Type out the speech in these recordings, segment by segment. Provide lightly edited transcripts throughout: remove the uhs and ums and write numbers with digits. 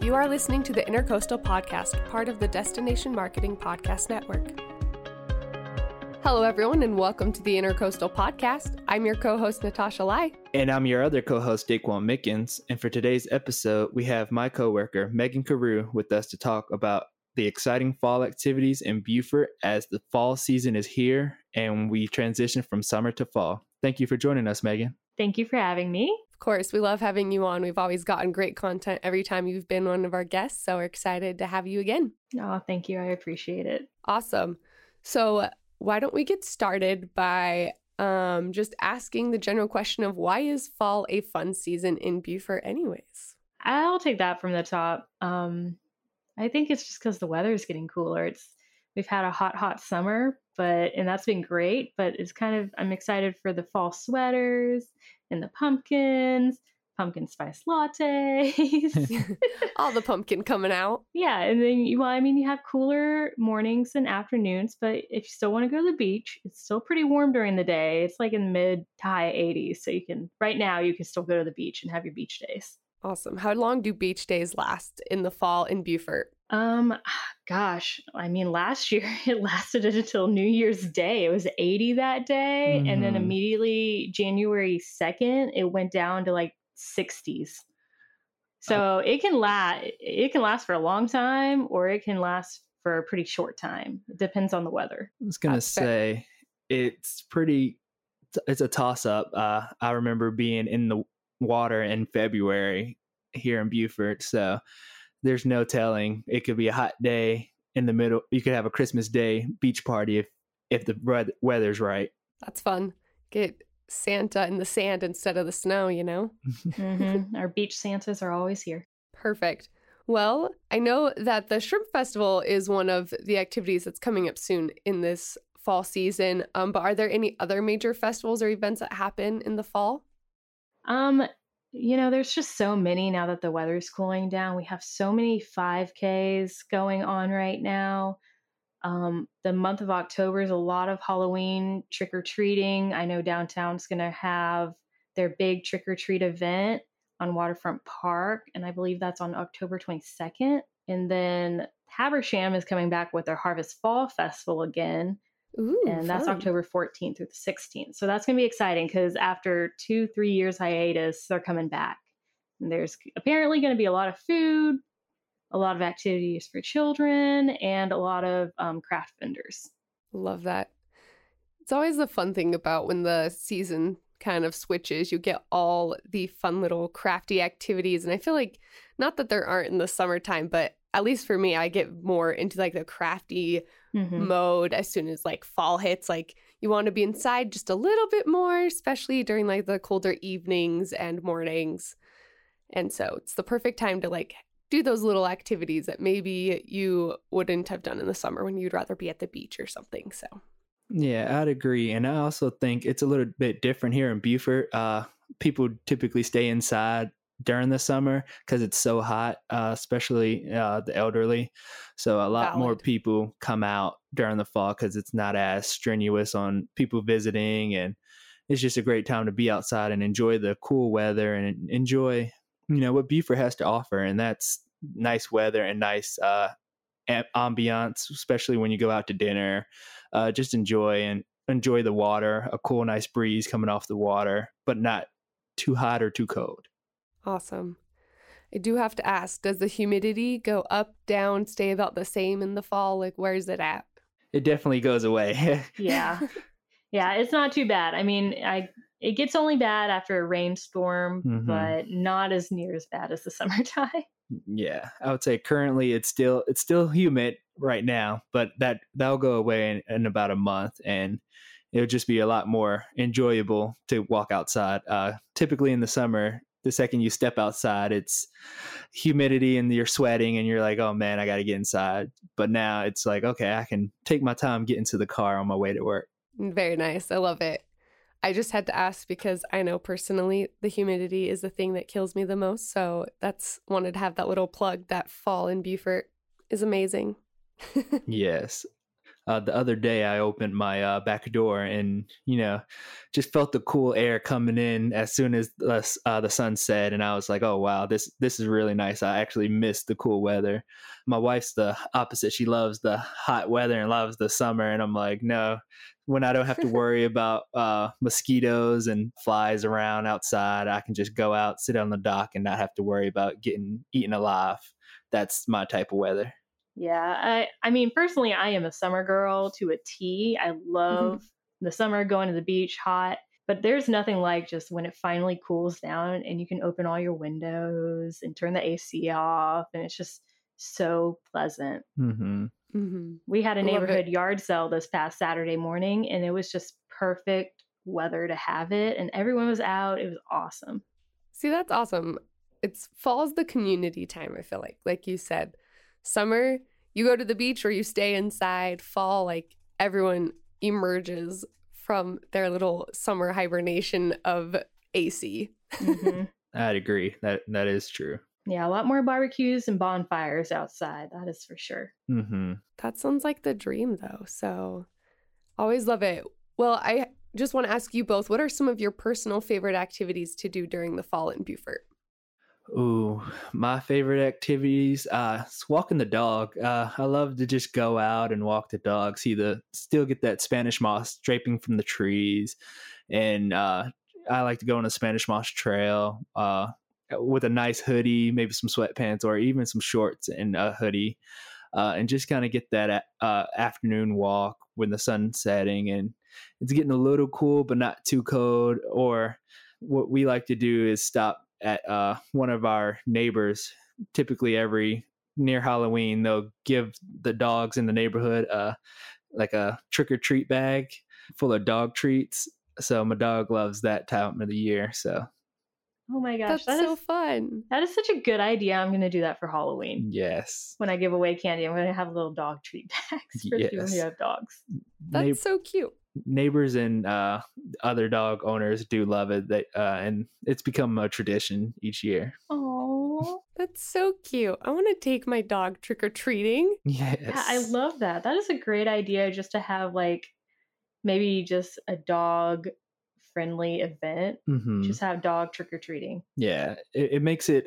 You are listening to the Intercoastal Podcast, part of the Destination Marketing Podcast Network. Hello, everyone, and welcome to the Intercoastal Podcast. I'm your co-host, Natasha Lai. And I'm your other co-host, Daquan Mickens. And for today's episode, we have my coworker, Megan Carew, with us to talk about the exciting fall activities in Beaufort as the fall season is here and we transition from summer to fall. Thank you for joining us, Megan. Thank you for having me. Of course, we love having you on. We've always gotten great content every time you've been one of our guests, so we're excited to have you again. Oh, thank you. I appreciate it. Awesome. So why don't we get started by just asking the general question of why is fall a fun season in Beaufort anyways? I'll take that from the top. I think it's just because the weather is getting cooler. We've had a hot summer, and that's been great, but I'm excited for the fall sweaters and the pumpkin spice lattes. All the pumpkin coming out. Yeah, and then you have cooler mornings and afternoons, but if you still want to go to the beach, it's still pretty warm during the day. It's like in mid to high 80s, so you can still go to the beach and have your beach days. Awesome. How long do beach days last in the fall in Beaufort? Last year it lasted until New Year's Day. It was 80 that day. And then immediately January 2nd, it went down to like 60s. So it can last for a long time or it can last for a pretty short time. It depends on the weather. I was going to say it's a toss up. I remember being in the water in February here in Beaufort. So there's no telling. It could be a hot day in the middle. You could have a Christmas Day beach party if the weather's right. That's fun. Get Santa in the sand instead of the snow, Mm-hmm. Our beach Santas are always here. Perfect. Well, I know that the Shrimp Festival is one of the activities that's coming up soon in this fall season. But are there any other major festivals or events that happen in the fall? There's just so many now that the weather's cooling down. We have so many 5Ks going on right now. The month of October is a lot of Halloween trick-or-treating. I know downtown's going to have their big trick-or-treat event on Waterfront Park, and I believe that's on October 22nd. And then Habersham is coming back with their Harvest Fall Festival again. Ooh, and that's fun. October 14th through the 16th. So that's going to be exciting because after 2-3 years hiatus, they're coming back. And there's apparently going to be a lot of food, a lot of activities for children, and a lot of craft vendors. Love that. It's always the fun thing about when the season kind of switches. You get all the fun little crafty activities. And I feel like, not that there aren't in the summertime, but at least for me, I get more into like the crafty mode as soon as like fall hits. Like you want to be inside just a little bit more, especially during like the colder evenings and mornings. And so it's the perfect time to like do those little activities that maybe you wouldn't have done in the summer when you'd rather be at the beach or something. So yeah, I'd agree. And I also think it's a little bit different here in Beaufort. People typically stay inside during the summer because it's so hot, especially the elderly. So a lot more people come out during the fall because it's not as strenuous on people visiting. And it's just a great time to be outside and enjoy the cool weather and enjoy, what Beaufort has to offer. And that's nice weather and nice ambiance, especially when you go out to dinner. Just enjoy the water, a cool, nice breeze coming off the water, but not too hot or too cold. Awesome. I do have to ask, does the humidity go up, down, stay about the same in the fall? Like, where's it at? It definitely goes away. Yeah. Yeah, it's not too bad. I mean, it gets only bad after a rainstorm, but not as near as bad as the summertime. Yeah, I would say currently it's still humid right now, but that'll go away in about a month, and it'll just be a lot more enjoyable to walk outside. Typically in the summer, the second you step outside, it's humidity and you're sweating and you're like, oh man, I got to get inside. But now it's like, okay, I can take my time, get into the car on my way to work. Very nice. I love it. I just had to ask because I know personally the humidity is the thing that kills me the most. So wanted to have that little plug. That fall in Beaufort is amazing. Yes. the other day I opened my back door and, just felt the cool air coming in as soon as the sun set. And I was like, oh, wow, this is really nice. I actually missed the cool weather. My wife's the opposite. She loves the hot weather and loves the summer. And I'm like, no, when I don't have to worry about mosquitoes and flies around outside, I can just go out, sit on the dock and not have to worry about getting eaten alive. That's my type of weather. Yeah, I mean, personally, I am a summer girl to a T. I love the summer, going to the beach, hot. But there's nothing like just when it finally cools down and you can open all your windows and turn the AC off, and it's just so pleasant. We had a neighborhood yard sale this past Saturday morning, and it was just perfect weather to have it, and everyone was out. It was awesome. See, that's awesome. Fall's the community time, I feel like you said. Summer, you go to the beach or you stay inside. Fall, like everyone emerges from their little summer hibernation of AC. I'd agree. That is true. Yeah, a lot more barbecues and bonfires outside. That is for sure. That sounds like the dream, though. So always love it. Well, I just want to ask you both, what are some of your personal favorite activities to do during the fall in Beaufort? Ooh, my favorite activities, is walking the dog. I love to just go out and walk the dog, still get that Spanish moss draping from the trees. And I like to go on a Spanish moss trail with a nice hoodie, maybe some sweatpants or even some shorts and a hoodie, and just kind of get that afternoon walk when the sun's setting and it's getting a little cool, but not too cold. Or what we like to do is stop at one of our neighbors. Typically near Halloween, they'll give the dogs in the neighborhood like a trick-or-treat bag full of dog treats. So my dog loves that time of the year. So oh my gosh, that's so fun. That is such a good idea. I'm going to do that for Halloween. Yes. When I give away candy, I'm going to have little dog treat bags for people who have dogs. That's so cute. Neighbors and other dog owners do love it, and it's become a tradition each year. Oh, that's so cute. I want to take my dog trick-or-treating. Yes. Yeah, I love that. That is a great idea, just to have like maybe just a dog friendly event. Just have dog trick-or-treating. Yeah, it makes it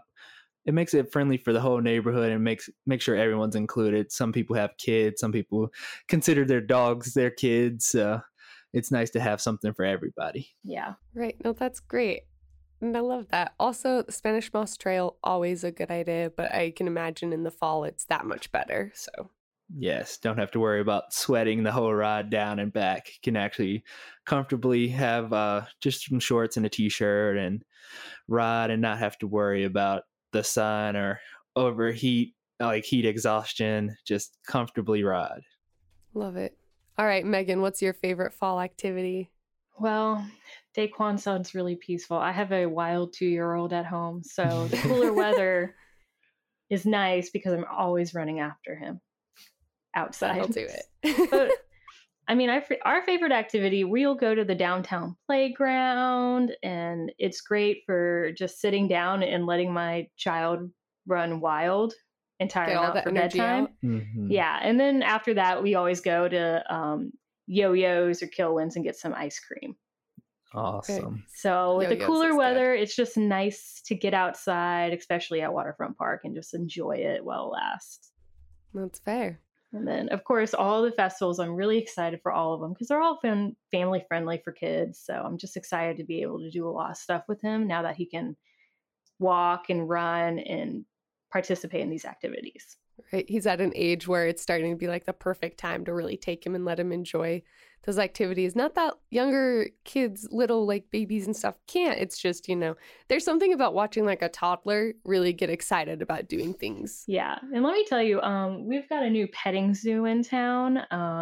friendly for the whole neighborhood and make sure everyone's included. Some people have kids, some people consider their dogs their kids. It's nice to have something for everybody. Yeah. Right. No, that's great. And I love that. Also, the Spanish Moss Trail, always a good idea, but I can imagine in the fall it's that much better. So yes, don't have to worry about sweating the whole ride down and back. You can actually comfortably have just some shorts and a t-shirt and ride and not have to worry about the sun or overheat, like heat exhaustion. Just comfortably ride. Love it. All right, Megan, what's your favorite fall activity? Well, Daquan sounds really peaceful. I have a wild 2-year-old at home, so the cooler weather is nice because I'm always running after him outside. I'll do it. But I mean, our favorite activity, we'll go to the downtown playground, and it's great for just sitting down and letting my child run wild and tire him out for bedtime. Yeah, and then after that, we always go to Yo-Yo's or Kilwins and get some ice cream. Awesome. Okay. So with the cooler weather, it's just nice to get outside, especially at Waterfront Park, and just enjoy it while it lasts. That's fair. And then, of course, all the festivals, I'm really excited for all of them because they're all family friendly for kids. So I'm just excited to be able to do a lot of stuff with him now that he can walk and run and participate in these activities. Right. He's at an age where it's starting to be like the perfect time to really take him and let him enjoy those activities. Not that younger kids, little like babies and stuff can't. It's just, there's something about watching like a toddler really get excited about doing things. Yeah. And let me tell you, we've got a new petting zoo in town.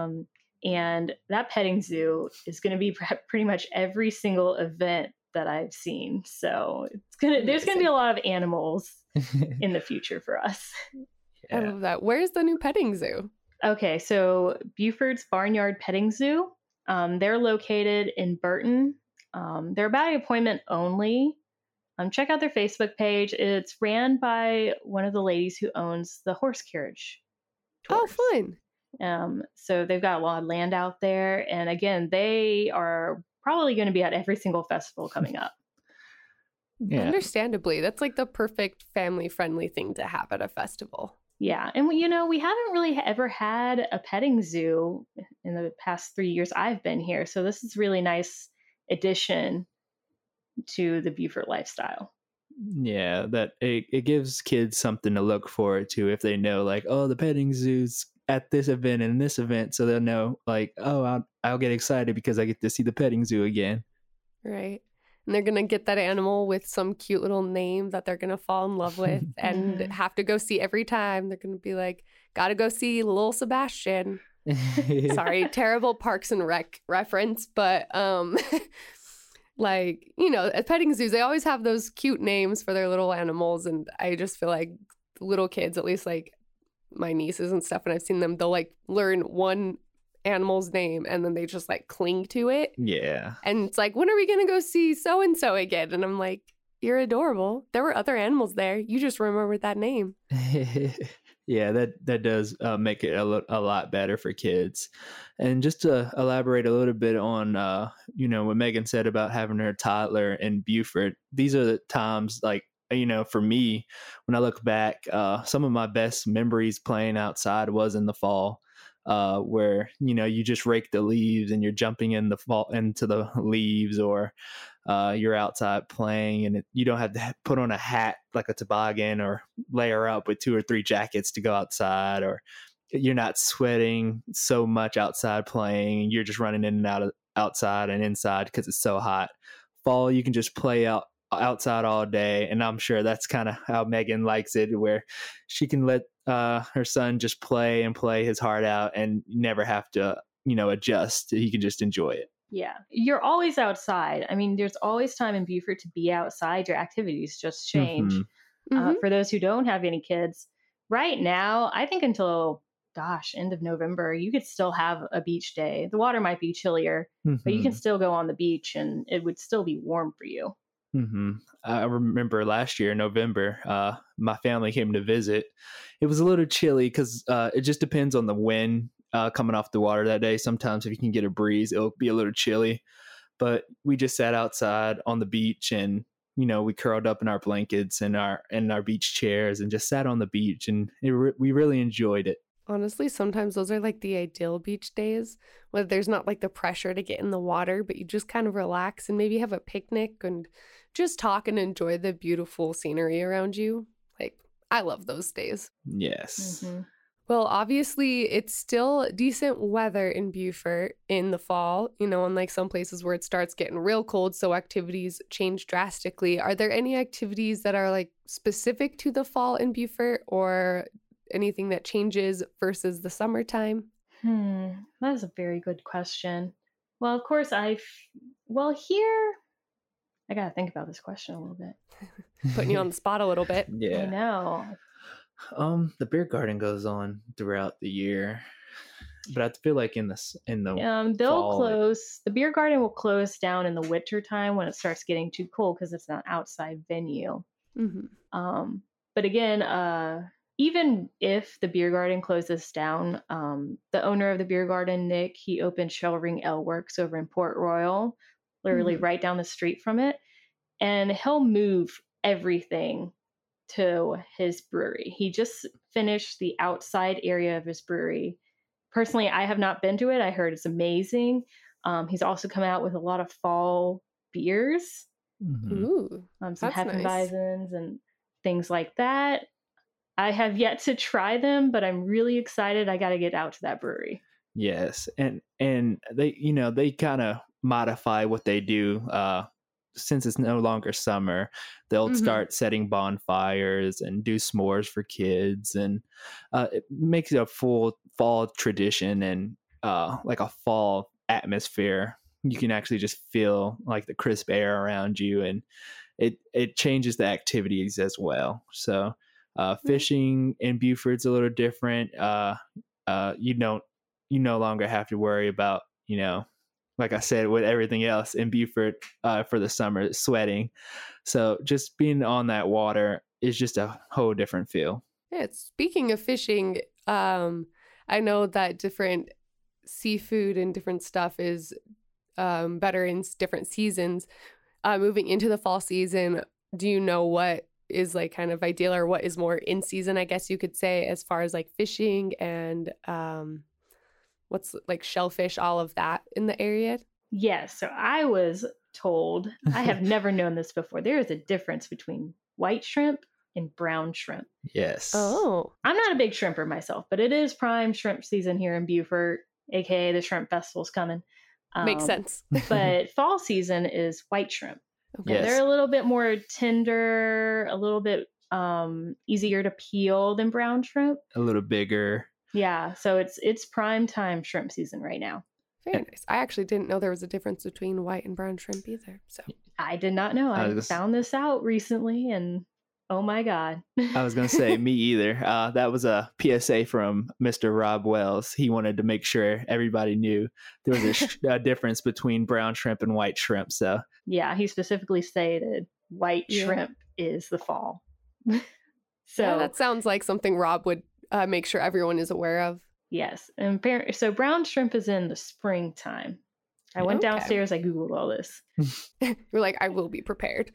And that petting zoo is going to be pretty much every single event that I've seen. So there's going to be a lot of animals in the future for us. Yeah. I love that. Where's the new petting zoo? Okay, so Beaufort's Barnyard Petting Zoo. They're located in Burton. They're by appointment only. Check out their Facebook page. It's ran by one of the ladies who owns the horse carriage tours. Oh, fun. So they've got a lot of land out there. And again, they are probably going to be at every single festival coming up. Yeah. Understandably, that's like the perfect family-friendly thing to have at a festival. Yeah. And we haven't really ever had a petting zoo in the past 3 years I've been here. So this is really nice addition to the Beaufort lifestyle. Yeah, that it gives kids something to look forward to if they know, like, oh, the petting zoo's at this event and this event, so they'll know, like, oh, I'll get excited because I get to see the petting zoo again. Right. And they're going to get that animal with some cute little name that they're going to fall in love with and have to go see every time. They're going to be like, gotta go see little Sebastian. Sorry, terrible Parks and Rec reference, but like, at petting zoos, they always have those cute names for their little animals. And I just feel like little kids, at least like my nieces and stuff, and I've seen them, they'll like learn one animal's name and then they just like cling to it. Yeah. And it's like, when are we going to go see so-and-so again? And I'm like, you're adorable. There were other animals there. You just remembered that name. Yeah, that does make it a lot better for kids. And just to elaborate a little bit on, what Megan said about having her toddler in Beaufort, these are the times, like, for me, when I look back, some of my best memories playing outside was in the fall, where, you just rake the leaves and you're jumping in the fall into the leaves, or you're outside playing, and you don't have to put on a hat like a toboggan or layer up with 2 or 3 jackets to go outside, or you're not sweating so much outside playing. You're just running in and out of outside and inside because it's so hot. Fall, you can just play outside all day, and I'm sure that's kind of how Megan likes it, where she can let her son just play his heart out and never have to adjust. He can just enjoy it. Yeah, you're always outside. I mean, there's always time in Beaufort to be outside. Your activities just change. For those who don't have any kids, right now, I think until end of November, you could still have a beach day. The water might be chillier, but you can still go on the beach and it would still be warm for you. I remember last year in November, my family came to visit. It was a little chilly because it just depends on the wind coming off the water that day. Sometimes if you can get a breeze, it'll be a little chilly. But we just sat outside on the beach, and we curled up in our blankets and our beach chairs and just sat on the beach, and we really enjoyed it. Honestly, sometimes those are like the ideal beach days, where there's not like the pressure to get in the water, but you just kind of relax and maybe have a picnic and just talk and enjoy the beautiful scenery around you. Like, I love those days. Yes. Well, obviously, it's still decent weather in Beaufort in the fall, unlike some places where it starts getting real cold, so activities change drastically. Are there any activities that are like specific to the fall in Beaufort, or anything that changes versus the summertime? That is a very good question. Well, of course, here, I got to think about this question a little bit. Putting you on the spot a little bit. Yeah. I know. The beer garden goes on throughout the year, but I feel like in the they'll fall, close. The beer garden will close down in the winter time when it starts getting too cold because it's an outside venue. But again, even if the beer garden closes down, the owner of the beer garden, Nick, he opened Shell Ring Ale Works over in Port Royal, literally right down the street from it, and he'll move everything to his brewery. He just finished the outside area of his brewery. Personally, I have not been to it. I heard it's amazing. He's also come out with a lot of fall beers. Ooh, some Hefeweizens and things like that. I have yet to try them, but I'm really excited. I got to get out to that brewery. Yes, and they kind of modify what they do. Since it's no longer summer, they'll start setting bonfires and do s'mores for kids, and it makes it a full fall tradition and like a fall atmosphere. You can actually just feel like the crisp air around you, and it changes the activities as well. So fishing in Beaufort's a little different. You no longer have to worry about, like I said, with everything else in Beaufort for the summer, sweating. So just being on that water is just a whole different feel. Yeah, speaking of fishing, I know that different seafood and different stuff is better in different seasons. Moving into the fall season, do you know what is like kind of ideal or what is more in season, I guess you could say, as far as like fishing and what's like shellfish, all of that in the area? Yes. So I was told, I have never known this before. There is a difference between white shrimp and brown shrimp. Yes. Oh, I'm not a big shrimper myself, but it is prime shrimp season here in Beaufort, aka the shrimp festival's coming. makes sense. But fall season is white shrimp. Okay. Yes. They're a little bit more tender, a little bit easier to peel than brown shrimp. A little bigger. Yeah, so it's prime time shrimp season right now. Very nice. I actually didn't know there was a difference between white and brown shrimp either. So I did not know. I found this out recently, and oh my God. I was going to say, me either. That was a PSA from Mr. Rob Wells. He wanted to make sure everybody knew there was a difference between brown shrimp and white shrimp. So yeah, he specifically stated white shrimp is the fall. So yeah, that sounds like something Rob would make sure everyone is aware of. yes, and so brown shrimp is in the springtime. I went downstairs, I Googled all this. You're like, I will be prepared.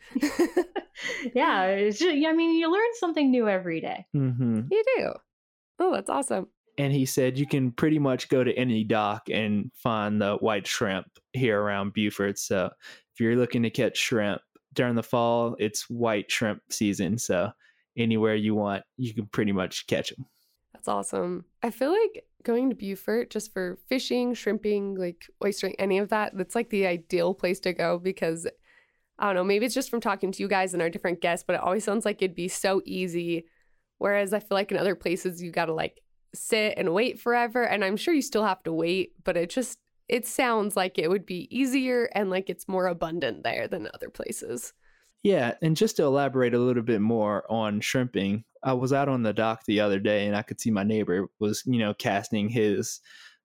Yeah, it's just, I mean, you learn something new every day. Mm-hmm. You do. Oh, that's awesome. And he said you can pretty much go to any dock and find the white shrimp here around Beaufort. So if you're looking to catch shrimp during the fall, it's white shrimp season. So anywhere you want, you can pretty much catch them. That's awesome. I feel like going to Beaufort just for fishing, shrimping, like oystering, any of that, that's like the ideal place to go because I don't know, maybe it's just from talking to you guys and our different guests, but it always sounds like it'd be so easy. Whereas I feel like in other places you got to like sit and wait forever. And I'm sure you still have to wait, but it sounds like it would be easier and like it's more abundant there than other places. Yeah, and just to elaborate a little bit more on shrimping, I was out on the dock the other day and I could see my neighbor was, casting his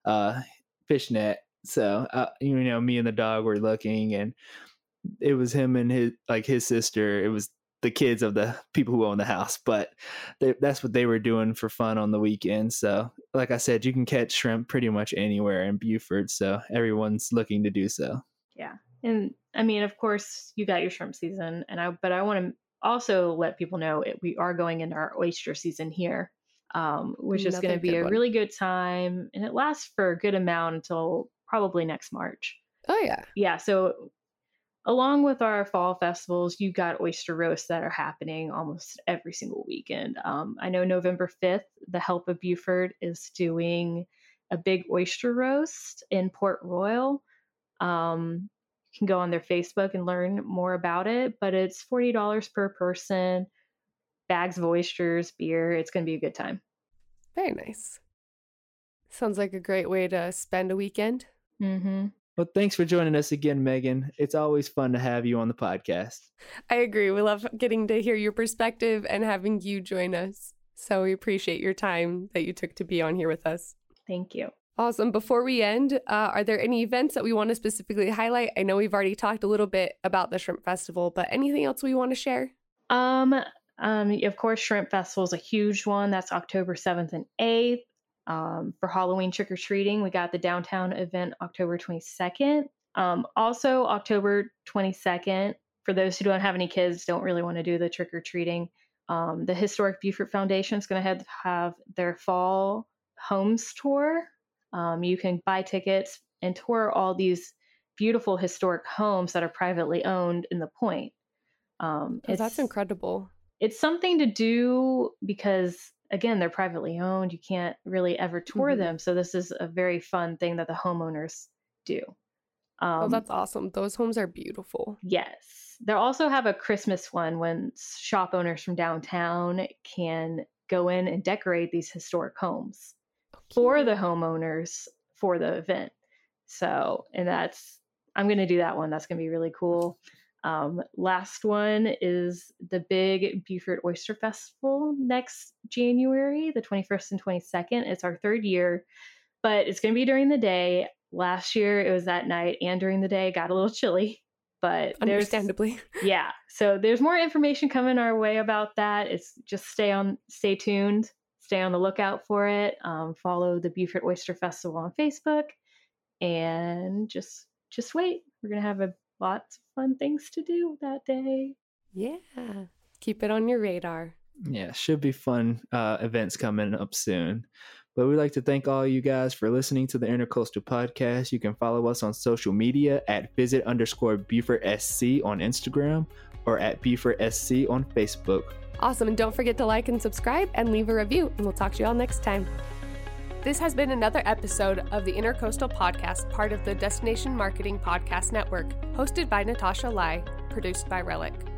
fish net. So, me and the dog were looking and it was him and his sister. It was the kids of the people who own the house, but that's what they were doing for fun on the weekend. So like I said, you can catch shrimp pretty much anywhere in Beaufort. So everyone's looking to do so. Yeah. And I mean, of course you got your shrimp season but I want to also let people know we are going into our oyster season here, which is going to be a really good time. And it lasts for a good amount until probably next March. Oh yeah. Yeah. So along with our fall festivals, you got oyster roasts that are happening almost every single weekend. I know November 5th, the Help of Beaufort is doing a big oyster roast in Port Royal. You can go on their Facebook and learn more about it, but it's $40 per person, bags of oysters, beer. It's going to be a good time. Very nice. Sounds like a great way to spend a weekend. Mm-hmm. Well, thanks for joining us again, Megan. It's always fun to have you on the podcast. I agree. We love getting to hear your perspective and having you join us. So we appreciate your time that you took to be on here with us. Thank you. Awesome. Before we end, are there any events that we want to specifically highlight? I know we've already talked a little bit about the Shrimp Festival, but anything else we want to share? Of course, Shrimp Festival is a huge one. That's October 7th and 8th. For Halloween trick-or-treating, we got the downtown event October 22nd. Also, October 22nd, for those who don't have any kids, don't really want to do the trick-or-treating, the Historic Beaufort Foundation is going to have their fall homes tour. You can buy tickets and tour all these beautiful historic homes that are privately owned in the Point. That's incredible. It's something to do because, again, they're privately owned. You can't really ever tour them. So this is a very fun thing that the homeowners do. That's awesome. Those homes are beautiful. Yes. They'll also have a Christmas one when shop owners from downtown can go in and decorate these historic homes for the homeowners for the event. So, and I'm going to do that one. That's going to be really cool. Last one is the big Beaufort Oyster Festival next January, the 21st and 22nd. It's our third year, but it's going to be during the day. Last year it was at night and during the day. Got a little chilly, but understandably. Yeah. So there's more information coming our way about that. It's just stay tuned. stay on the lookout for it. Follow the Beaufort Oyster Festival on Facebook, and just wait. We're going to have lots of fun things to do that day. Yeah. Keep it on your radar. Yeah, should be fun events coming up soon. But we'd like to thank all you guys for listening to the Intercoastal Podcast. You can follow us on social media at visit_BeaufortSC on Instagram or at BeaufortSC on Facebook. Awesome. And don't forget to like and subscribe and leave a review. And we'll talk to you all next time. This has been another episode of the Intercoastal Podcast, part of the Destination Marketing Podcast Network, hosted by Natasha Lai, produced by Relic.